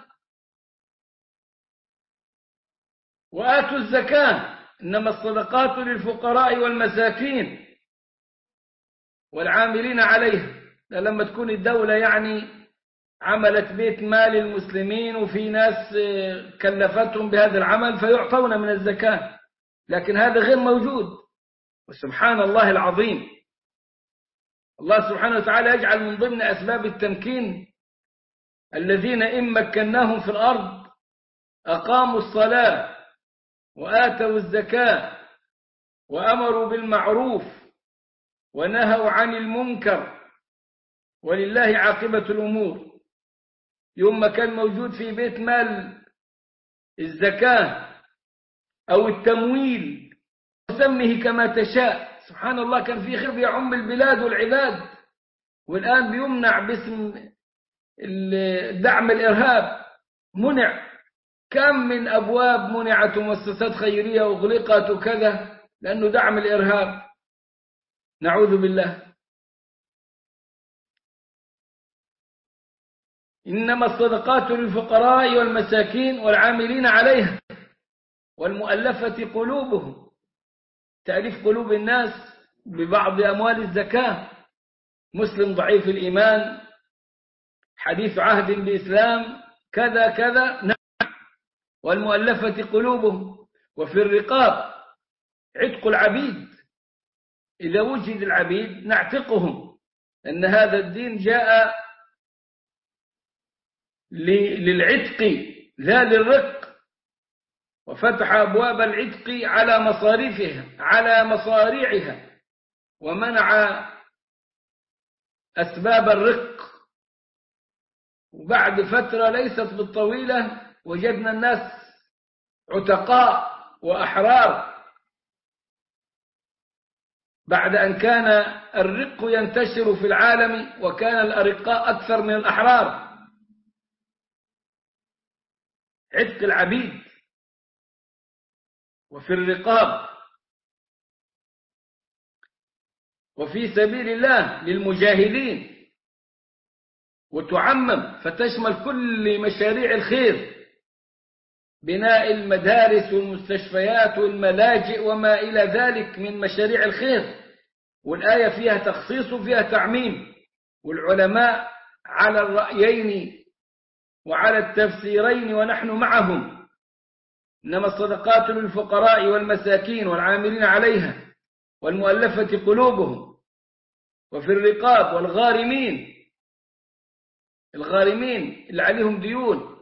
وآتوا الزكاة، إنما الصدقات للفقراء والمساكين والعاملين عليها. لما تكون الدولة يعني عملت بيت مال المسلمين وفي ناس كلفتهم بهذا العمل فيعطون من الزكاة، لكن هذا غير موجود. وسبحان الله العظيم، الله سبحانه وتعالى يجعل من ضمن أسباب التمكين الذين إن مكناهم في الأرض أقاموا الصلاة وآتوا الزكاة وأمروا بالمعروف ونهوا عن المنكر، ولله عاقبة الأمور. يوم ما كان موجود في بيت مال الزكاة أو التمويل، سمه كما تشاء، سبحان الله، كان في خير يعم البلاد والعباد. والآن بيمنع باسم دعم الإرهاب، منع. كم من أبواب منعت ومؤسسات خيرية وأغلقت وكذا لأنه دعم الإرهاب، نعوذ بالله. إنما الصدقات للفقراء والمساكين والعاملين عليها والمؤلفة قلوبهم، تأليف قلوب الناس ببعض أموال الزكاة. مسلم ضعيف الإيمان، حديث عهد بإسلام، كذا كذا، نعم. والمؤلفة قلوبهم. وفي الرقاب عتق العبيد، إذا وجد العبيد نعتقهم، أن هذا الدين جاء للعتق لا للرق، وفتح أبواب العتق على مصاريفها على مصاريعها، ومنع أسباب الرق. وبعد فترة ليست بالطويلة وجدنا الناس عتقاء وأحرار، بعد أن كان الرق ينتشر في العالم وكان الأرقاء أكثر من الأحرار. عتق العبيد وفي الرقاب وفي سبيل الله للمجاهدين، وتعمم فتشمل كل مشاريع الخير، بناء المدارس والمستشفيات والملاجئ وما إلى ذلك من مشاريع الخير. والآية فيها تخصيص وفيها تعميم، والعلماء على الرأيين وعلى التفسيرين ونحن معهم. إنما الصدقات للفقراء والمساكين والعاملين عليها والمؤلفة قلوبهم وفي الرقاب والغارمين، الغارمين اللي عليهم ديون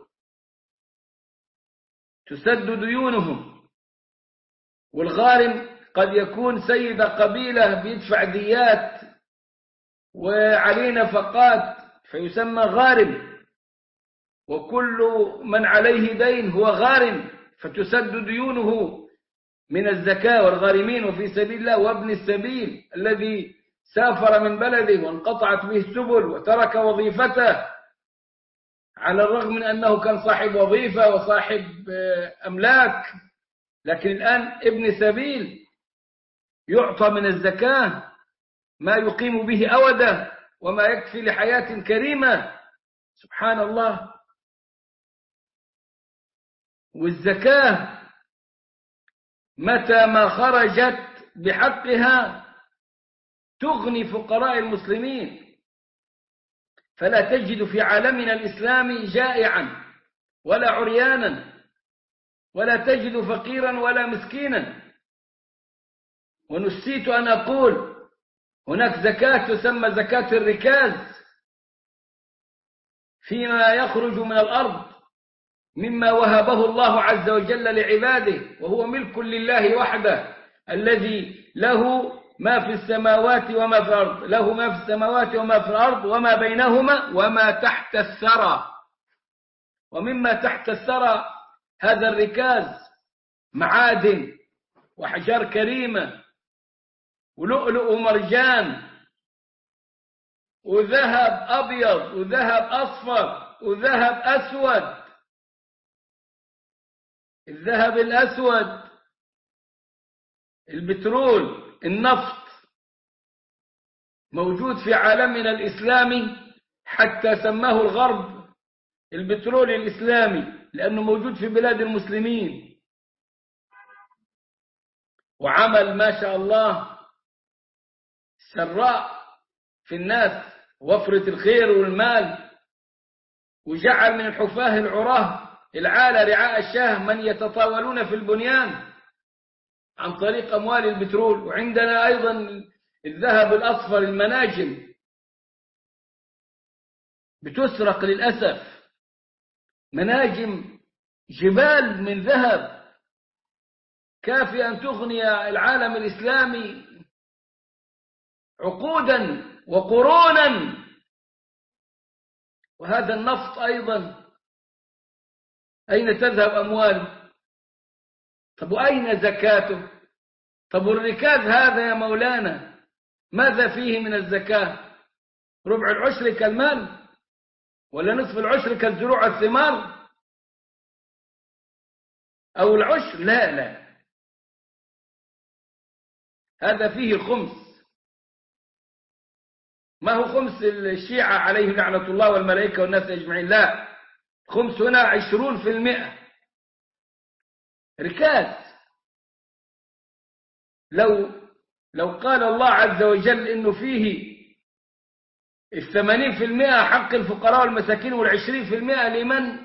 تسد ديونهم. والغارم قد يكون سيد قبيلة بيدفع ديات وعليه نفقات فيسمى غارم، وكل من عليه دين هو غارم فتسد ديونه من الزكاة. والغارمين وفي سبيل الله وابن السبيل الذي سافر من بلده وانقطعت به السبل وترك وظيفته، على الرغم من أنه كان صاحب وظيفة وصاحب أملاك، لكن الآن ابن سبيل يعطى من الزكاة ما يقيم به أوده وما يكفي لحياة كريمة، سبحان الله. والزكاة متى ما خرجت بحقها تغني فقراء المسلمين، فلا تجد في عالمنا الإسلامي جائعا ولا عريانا، ولا تجد فقيرا ولا مسكينا، ونسيت أن أقول هناك زكاة تسمى زكاة الركاز فيما يخرج من الأرض مما وهبه الله عز وجل لعباده، وهو ملك لله وحده الذي له ما في السماوات وما في الأرض، له ما في السماوات وما في الأرض وما بينهما وما تحت الثرى. ومما تحت الثرى هذا الركاز معادن وحجار كريمة ولؤلؤ ومرجان وذهب أبيض وذهب أصفر وذهب أسود. الذهب الأسود البترول النفط موجود في عالمنا الإسلامي، حتى سماه الغرب البترول الإسلامي لأنه موجود في بلاد المسلمين، وعمل ما شاء الله سراء في الناس وفرة الخير والمال، وجعل من الحفاة العراه العالة رعاء الشاه من يتطاولون في البنيان عن طريق أموال البترول. وعندنا أيضا الذهب الأصفر المناجم بتسرق للأسف، مناجم جبال من ذهب كافي أن تغني العالم الإسلامي عقودا وقرونا. وهذا النفط أيضا أين تذهب أمواله؟ طب وأين زكاته؟ طب والركاز هذا يا مولانا ماذا فيه من الزكاة؟ ربع العشر كالمال ولا نصف العشر كالزروع الثمار أو العشر؟ لا لا، هذا فيه خمس. ما هو خمس الشيعة عليهم لعنة الله والملائكة والناس أجمعين، لا، خمس هنا 20% ركاز. لو قال الله عز وجل إنه فيه 80% حق الفقراء والمساكين وال20% لمن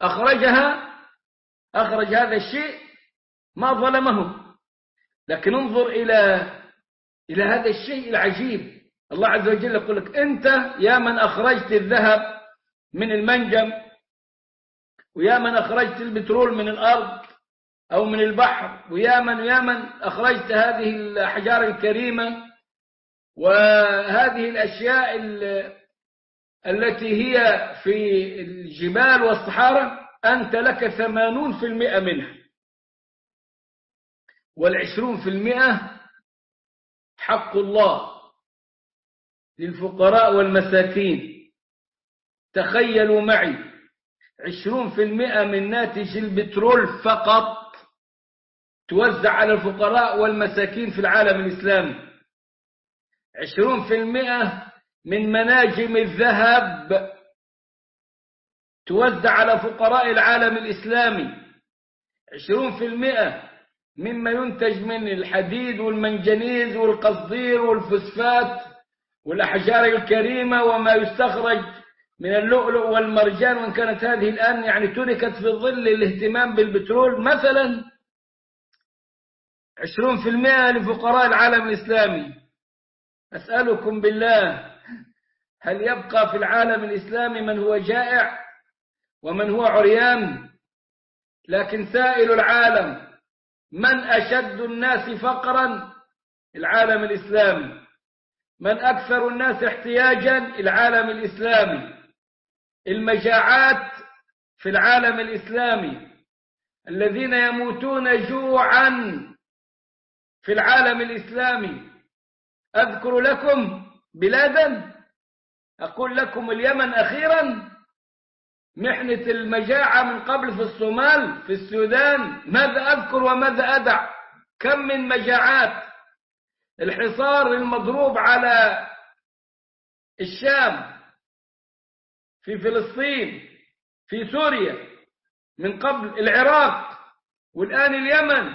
أخرج هذا الشيء ما ظلمهم. لكن انظر إلى هذا الشيء العجيب، الله عز وجل يقول لك أنت يا من أخرجت الذهب من المنجم، ويا من أخرجت البترول من الأرض أو من البحر، ويا من أخرجت هذه الأحجار الكريمة وهذه الأشياء التي هي في الجبال والصحارى، أنت لك 80% منها، وال20% حق الله للفقراء والمساكين. تخيلوا معي 20% من ناتج البترول فقط توزع على الفقراء والمساكين في العالم الإسلامي، 20% من مناجم الذهب توزع على فقراء العالم الإسلامي، 20% مما ينتج من الحديد والمنجنيز والقصدير والفوسفات والأحجار الكريمة وما يستخرج من اللؤلؤ والمرجان، وإن كانت هذه الآن يعني تركت في ظل الاهتمام بالبترول مثلا، 20% لفقراء العالم الإسلامي. أسألكم بالله، هل يبقى في العالم الإسلامي من هو جائع ومن هو عريان؟ لكن سائل العالم من أشد الناس فقرا؟ العالم الإسلامي. من أكثر الناس احتياجا؟ العالم الإسلامي. المجاعات في العالم الإسلامي، الذين يموتون جوعا في العالم الإسلامي. أذكر لكم بلادا، أقول لكم اليمن أخيرا، محنة المجاعة من قبل في الصومال، في السودان، ماذا أذكر وماذا أدع؟ كم من مجاعات، الحصار المضروب على الشام، في فلسطين، في سوريا، من قبل العراق، والآن اليمن.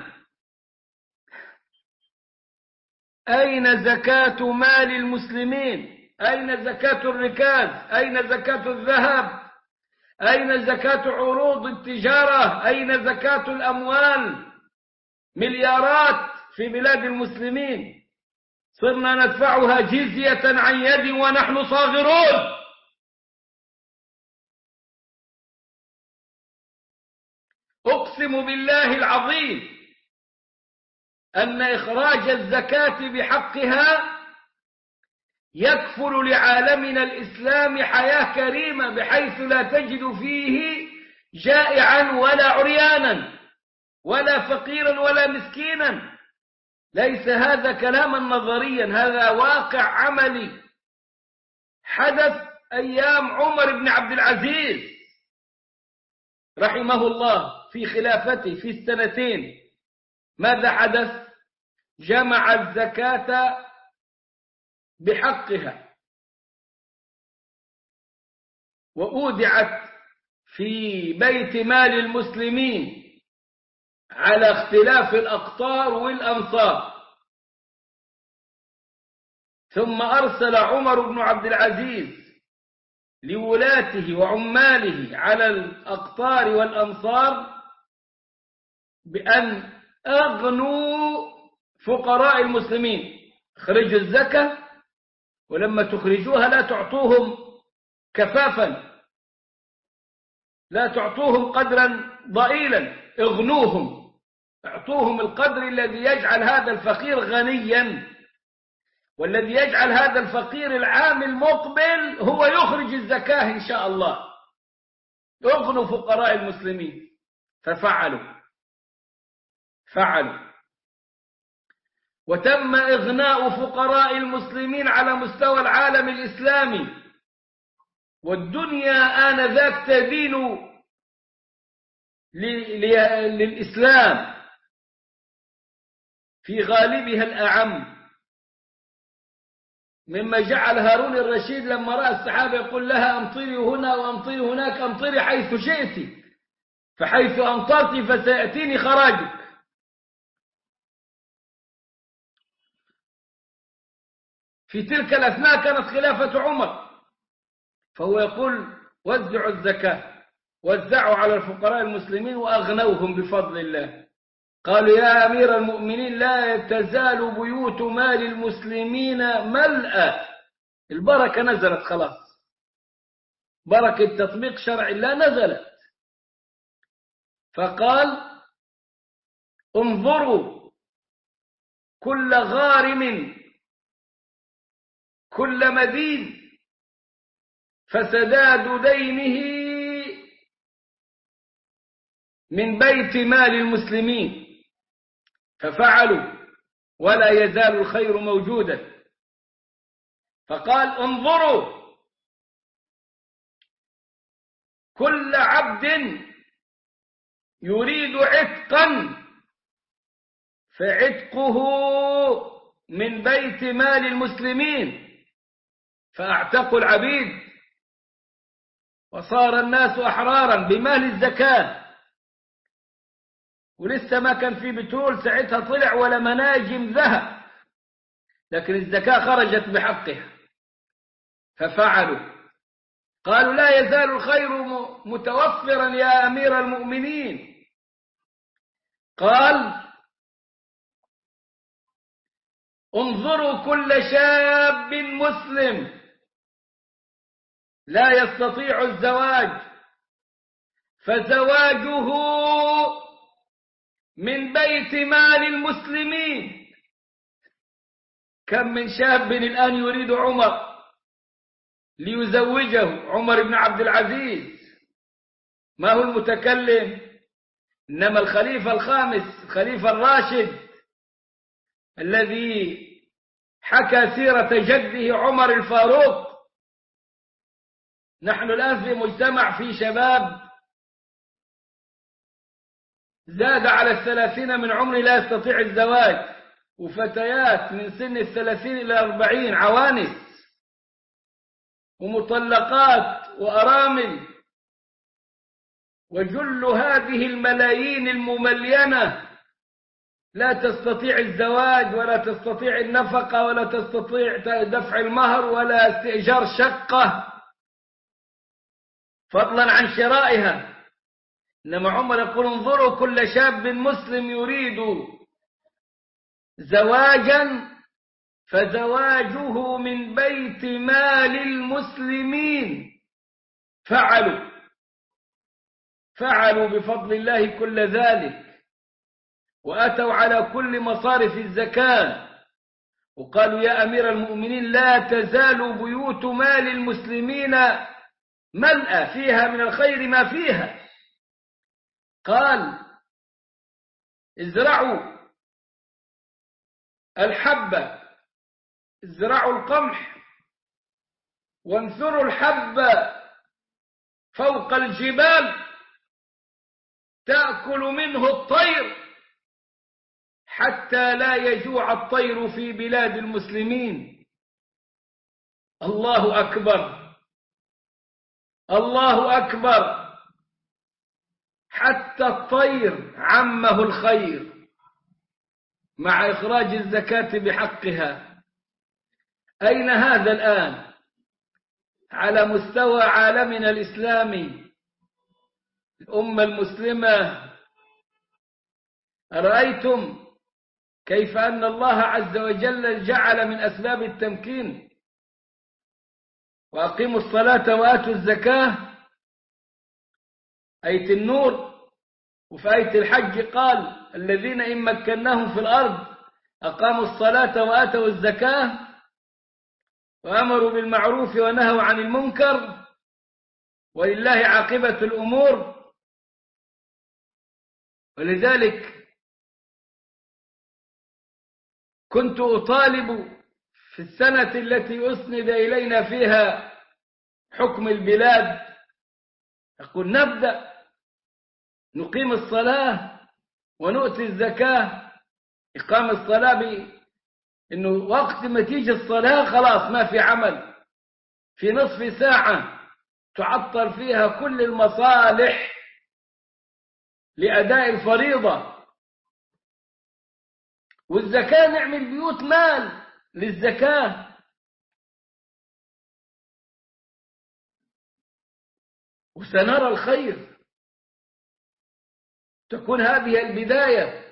أين زكاة مال المسلمين؟ أين زكاة الركاز؟ أين زكاة الذهب؟ أين زكاة عروض التجارة؟ أين زكاة الأموال؟ مليارات في بلاد المسلمين، صرنا ندفعها جزية عن يد ونحن صاغرون. أقسم بالله العظيم أن إخراج الزكاة بحقها يكفل لعالمنا الإسلام حياة كريمة، بحيث لا تجد فيه جائعا ولا عريانا ولا فقيرا ولا مسكينا. ليس هذا كلاما نظريا، هذا واقع عملي حدث أيام عمر بن عبد العزيز رحمه الله في خلافته في السنتين. ماذا حدث؟ جمع الزكاة بحقها وأودعت في بيت مال المسلمين على اختلاف الأقطار والأمصار. ثم أرسل عمر بن عبد العزيز لولاته وعماله على الأقطار والأمصار بأن أغنوا فقراء المسلمين، اخرجوا الزكاة، ولما تخرجوها لا تعطوهم كفافا، لا تعطوهم قدرا ضئيلا، اغنوهم، اعطوهم القدر الذي يجعل هذا الفقير غنيا، والذي يجعل هذا الفقير العام المقبل هو يخرج الزكاة إن شاء الله. اغنوا فقراء المسلمين. ففعلوا وتم إغناء فقراء المسلمين على مستوى العالم الإسلامي، والدنيا آنذاك تدين للإسلام في غالبها الأعم، مما جعل هارون الرشيد لما رأى السحابة يقول لها أمطري هنا وأمطري هناك، أمطري حيث شئت، فحيث أمطرت فسيأتيني خراجك. في تلك الأثناء كانت خلافة عمر، فهو يقول وزعوا الزكاة، وزعوا على الفقراء المسلمين وأغنوهم بفضل الله. قالوا يا أمير المؤمنين لا تزال بيوت مال المسلمين ملأى. البركة نزلت خلاص، بركة تطبيق شرع الله نزلت. فقال انظروا كل غارم كل مدين فسداد دينه من بيت مال المسلمين. ففعلوا ولا يزال الخير موجودا. فقال انظروا كل عبد يريد عتقا فعتقه من بيت مال المسلمين، فاعتقوا العبيد وصار الناس أحرارا بمال الزكاة. ولسه ما كان في بترول ساعتها طلع ولا مناجم ذهب، لكن الزكاة خرجت بحقها. ففعلوا، قالوا لا يزال الخير متوفرا يا أمير المؤمنين. قال انظروا كل شاب مسلم لا يستطيع الزواج فزواجه من بيت مال المسلمين. كم من شاب الآن يريد عمر ليزوجه، عمر بن عبد العزيز ما هو المتكلم، إنما الخليفة الخامس، الخليفة الراشد الذي حكى سيرة جده عمر الفاروق. نحن الآن في مجتمع في شباب زاد على 30 من عمر لا يستطيع الزواج، وفتيات من سن 30 إلى 40 عوانس، ومطلقات وأرامل. وجل هذه الملايين المملينة لا تستطيع الزواج ولا تستطيع النفقة ولا تستطيع دفع المهر ولا استئجار شقة، فضلا عن شرائها. إنما عمر يقول انظروا كل شاب مسلم يريد زواجا فزواجه من بيت مال المسلمين. فعلوا بفضل الله كل ذلك، وأتوا على كل مصارف الزكاة وقالوا يا أمير المؤمنين لا تزال بيوت مال المسلمين ملأى فيها من الخير ما فيها. قال ازرعوا الحبة، ازرعوا القمح وانثروا الحب فوق الجبال تأكل منه الطير حتى لا يجوع الطير في بلاد المسلمين. الله أكبر، الله أكبر. حتى الطير عمه الخير مع إخراج الزكاة بحقها. أين هذا الآن على مستوى عالمنا الإسلامي؟ الأمة المسلمة، أرأيتم كيف أن الله عز وجل جعل من أسباب التمكين وأقيموا الصلاة وآتوا الزكاة آية النور، وفي آية الحج قال الذين إن مكناهم في الأرض أقاموا الصلاة وآتوا الزكاة وأمروا بالمعروف ونهوا عن المنكر ولله عاقبة الأمور. ولذلك كنت أطالب في السنة التي أسند إلينا فيها حكم البلاد، أقول نبدأ نقيم الصلاة ونؤتي الزكاة. إقام الصلاة إنه وقت ما تيجي الصلاة خلاص ما في عمل، في نصف ساعة تعطل فيها كل المصالح لأداء الفريضة. والزكاة نعمل بيوت مال للزكاة. وسنرى الخير، تكون هذه البداية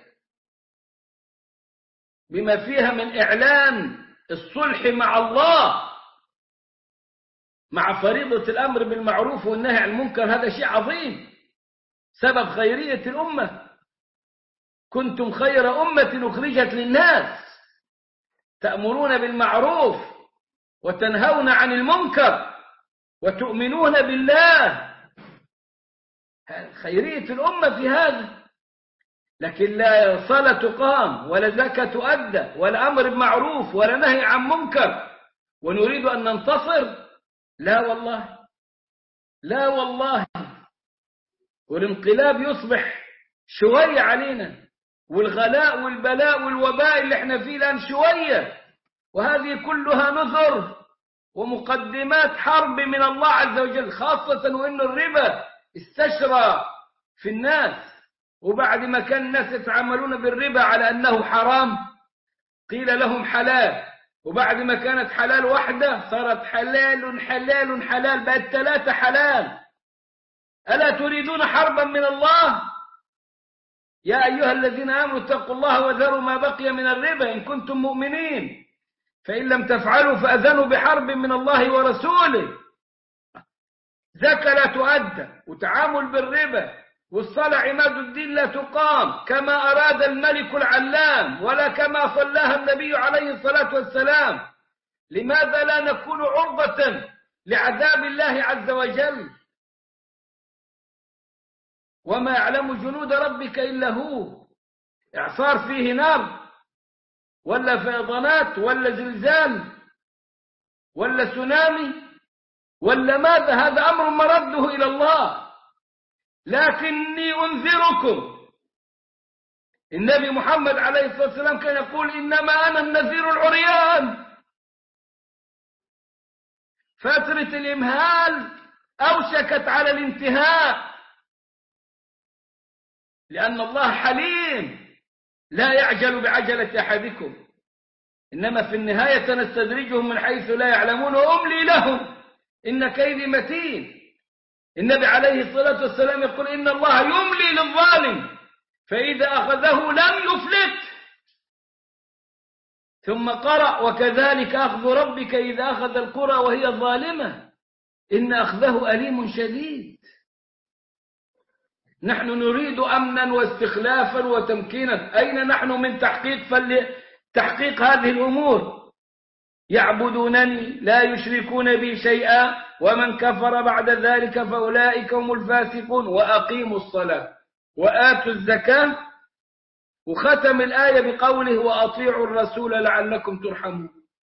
بما فيها من إعلان الصلح مع الله مع فريضة الأمر بالمعروف والنهي عن المنكر. هذا شيء عظيم، سبب خيرية الأمة. كنتم خير أمة أخرجت للناس تأمرون بالمعروف وتنهون عن المنكر وتؤمنون بالله. خيرية الأمة في هذا. لكن لا صلاة تقام ولا زكاة تؤدى ولا أمر بمعروف ولا نهي عن منكر ونريد أن ننتصر. لا والله، لا والله. والانقلاب يصبح شوية علينا، والغلاء والبلاء والوباء اللي احنا فيه الآن شوية، وهذه كلها نذر ومقدمات حرب من الله عز وجل، خاصة وإن الربا استشرى في الناس. وبعد ما كان الناس يتعاملون بالربا على أنه حرام قيل لهم حلال، وبعد ما كانت حلال واحدة صارت حلال حلال حلال، بقت 3 حلال. ألا تريدون حربا من الله؟ يا أيها الذين آمنوا اتقوا الله وذروا ما بقي من الربا إن كنتم مؤمنين، فإن لم تفعلوا فأذنوا بحرب من الله ورسوله. زكاة لا تؤدى، وتعامل بالربا، والصلاة عماد الدين لا تقام كما أراد الملك العلام ولا كما صلاها النبي عليه الصلاة والسلام. لماذا لا نكون عرضة لعذاب الله عز وجل؟ وما يعلم جنود ربك إلا هو. إعصار فيه نار ولا فيضانات ولا زلزال ولا تسونامي ولا ماذا؟ هذا أمر مرده إلى الله. لكني أنذركم. النبي محمد عليه الصلاة والسلام كان يقول إنما أنا النذير العريان. فترة الإمهال أوشكت على الانتهاء، لأن الله حليم لا يعجل بعجلة أحدكم، إنما في النهاية سنستدرجهم من حيث لا يعلمون وأملي لهم إن كيدي متين. النبي عليه الصلاة والسلام يقول إن الله يملي للظالم فإذا أخذه لم يفلت. ثم قرأ وكذلك أخذ ربك إذا أخذ القرى وهي ظالمة إن أخذه أليم شديد. نحن نريد أمنا واستخلافا وتمكينا، أين نحن من تحقيق هذه الأمور؟ يعبدونني لا يشركون بي شيئا ومن كفر بعد ذلك فأولئك هم الفاسقون وأقيموا الصلاة وآتوا الزكاة. وختم الآية بقوله وأطيعوا الرسول لعلكم ترحمون.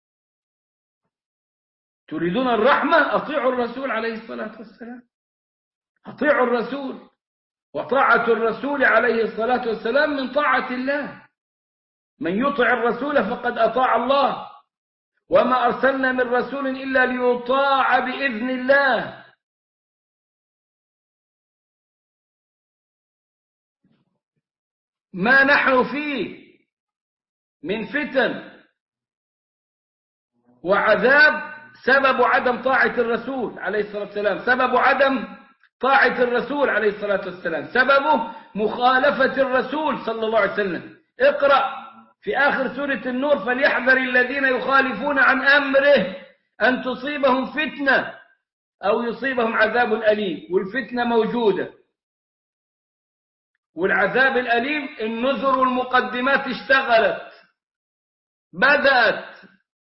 تريدون الرحمة؟ أطيعوا الرسول عليه الصلاة والسلام. أطيعوا الرسول، وطاعة الرسول عليه الصلاة والسلام من طاعة الله. من يطع الرسول فقد أطاع الله، وما أرسلنا من رسول إلا ليطاع بإذن الله. ما نحن فيه من فتن وعذاب سبب عدم طاعة الرسول عليه الصلاة والسلام، سبب عدم طاعة الرسول عليه الصلاة والسلام، سببه مخالفة الرسول صلى الله عليه وسلم. اقرأ في آخر سورة النور فليحذر الذين يخالفون عن أمره أن تصيبهم فتنة أو يصيبهم عذاب أليم. والفتنة موجودة، والعذاب الأليم النذر والمقدمات اشتغلت، بدأت.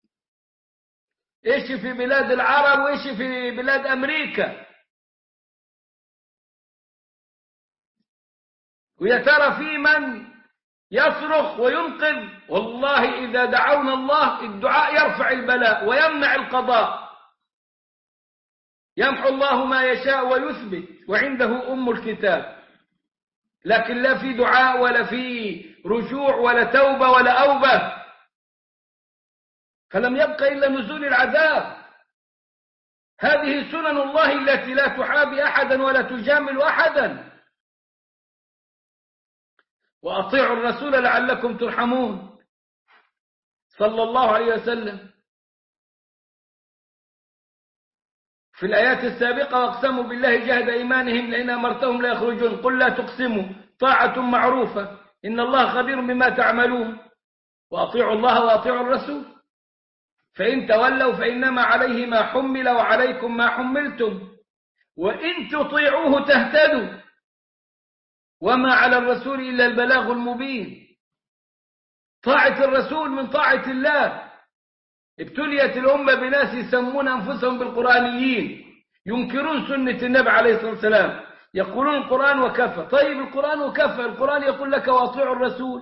إيش في بلاد العرب وإيش في بلاد أمريكا. ويا ترى في من يصرخ وينقذ؟ والله إذا دعونا الله الدعاء يرفع البلاء ويمنع القضاء. يمحو الله ما يشاء ويثبت وعنده أم الكتاب. لكن لا في دعاء ولا في رجوع ولا توبة ولا أوبة، فلم يبق إلا نزول العذاب. هذه سنن الله التي لا تحابي أحدا ولا تجامل أحدا. وأطيعوا الرسول لعلكم ترحمون صلى الله عليه وسلم. في الآيات السابقة واقسموا بالله جهد إيمانهم لئن أمرتهم لا يخرجون قل لا تقسموا طاعة معروفة إن الله خبير بما تعملون. وأطيعوا الله وأطيعوا الرسول فإن تولوا فإنما عليه ما حمل وعليكم ما حملتم وإن تطيعوه تهتدوا وما على الرسول إلا البلاغ المبين. طاعة الرسول من طاعة الله. ابتليت الأمة بناس يسمون أنفسهم بالقرآنيين، ينكرون سنة النبي عليه الصلاة والسلام، يقولون القرآن وكفى. طيب القرآن وكفى، القرآن يقول لك وأطيعوا الرسول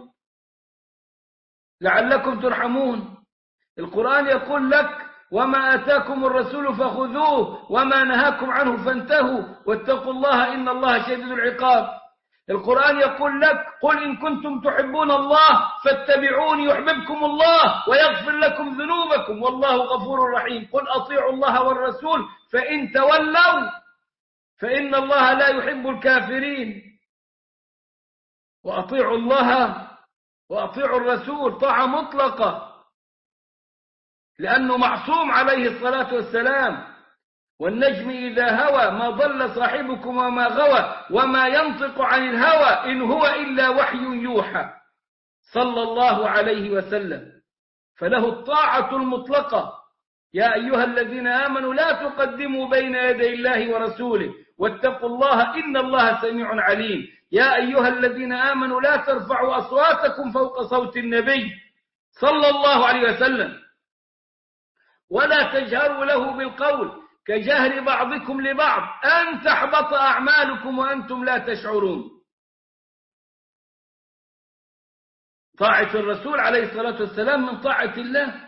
لعلكم ترحمون. القرآن يقول لك وما آتاكم الرسول فخذوه وما نهاكم عنه فانتهوا واتقوا الله إن الله شديد العقاب. القرآن يقول لك قل إن كنتم تحبون الله فاتبعوني يحببكم الله ويغفر لكم ذنوبكم والله غفور رحيم. قل أطيعوا الله والرسول فإن تولوا فإن الله لا يحب الكافرين. وأطيعوا الله وأطيعوا الرسول طاعة مطلقة، لأنه معصوم عليه الصلاة والسلام. والنجم إذا هوى ما ضل صاحبكم وما غوى وما ينطق عن الهوى إن هو إلا وحي يوحى صلى الله عليه وسلم. فله الطاعة المطلقة. يا أيها الذين آمنوا لا تقدموا بين يدي الله ورسوله واتقوا الله إن الله سميع عليم. يا أيها الذين آمنوا لا ترفعوا أصواتكم فوق صوت النبي صلى الله عليه وسلم ولا تجهروا له بالقول كجهر بعضكم لبعض أن تحبط أعمالكم وأنتم لا تشعرون. طاعة الرسول عليه الصلاة والسلام من طاعة الله.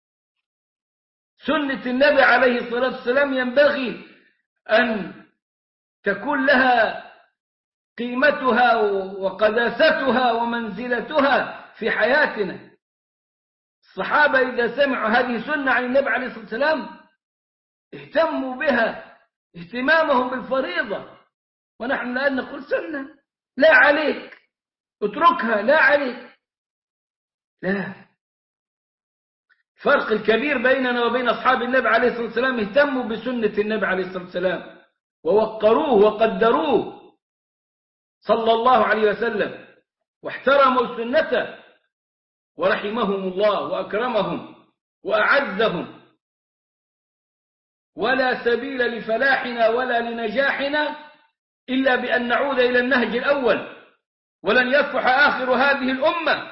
سنة النبي عليه الصلاة والسلام ينبغي أن تكون لها قيمتها وقداستها ومنزلتها في حياتنا. الصحابة إذا سمعوا هذه سنة عن النبي عليه الصلاة والسلام اهتموا بها اهتمامهم بالفريضة. ونحن الآن نقول سنة لا عليك اتركها لا عليك. لا، فرق الكبير بيننا وبين أصحاب النبي عليه الصلاة والسلام اهتموا بسنة النبي عليه الصلاة والسلام ووقروه وقدروه صلى الله عليه وسلم واحترموا سنته ورحمهم الله وأكرمهم وأعزهم، ولا سبيل لفلاحنا ولا لنجاحنا إلا بأن نعود إلى النهج الأول، ولن يصلح آخر هذه الأمة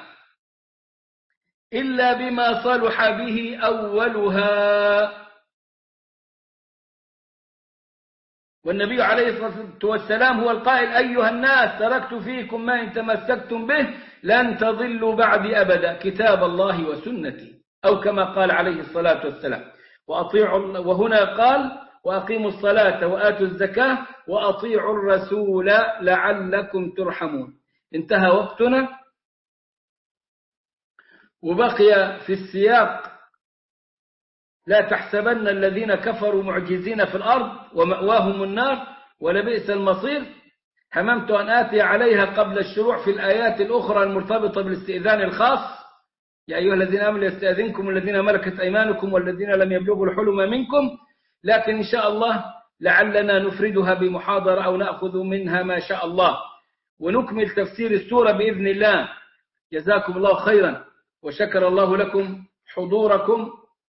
إلا بما صلح به أولها. والنبي عليه الصلاة والسلام هو القائل: أيها الناس تركت فيكم ما إن تمسكتم به لن تضلوا بعدي أبدا، كتاب الله وسنتي، أو كما قال عليه الصلاة والسلام. وهنا قال: وأقيموا الصلاة وآتوا الزكاة وأطيعوا الرسول لعلكم ترحمون. انتهى وقتنا، وبقي في السياق: لا تحسبن الذين كفروا معجزين في الأرض ومأواهم النار ولبئس المصير. هممت أن آتي عليها قبل الشروع في الآيات الأخرى المرتبطة بالاستئذان الخاص: يا أيها الذين آمنوا يستأذنكم الذين ملكت أيمانكم والذين لم يبلغوا الحلم منكم. لكن إن شاء الله لعلنا نفردها بمحاضرة أو نأخذ منها ما شاء الله، ونكمل تفسير السورة بإذن الله. جزاكم الله خيرا، وشكر الله لكم حضوركم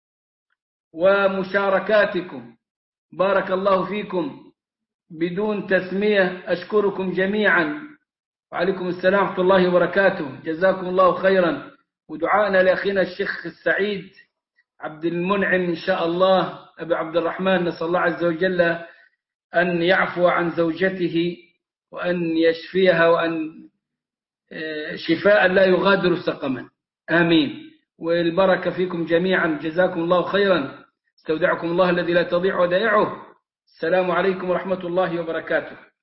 ومشاركاتكم. بارك الله فيكم. بدون تسمية أشكركم جميعا، وعليكم السلام ورحمة الله وبركاته. جزاكم الله خيرا. ودعائنا لأخينا الشيخ السعيد عبد المنعم إن شاء الله أبي عبد الرحمن، نسأل الله عز وجل أن يعفو عن زوجته وأن يشفيها، وأن شفاء لا يغادر سقما، آمين. والبركة فيكم جميعا. جزاكم الله خيرا. استودعكم الله الذي لا تضيع ودائعه. السلام عليكم ورحمة الله وبركاته.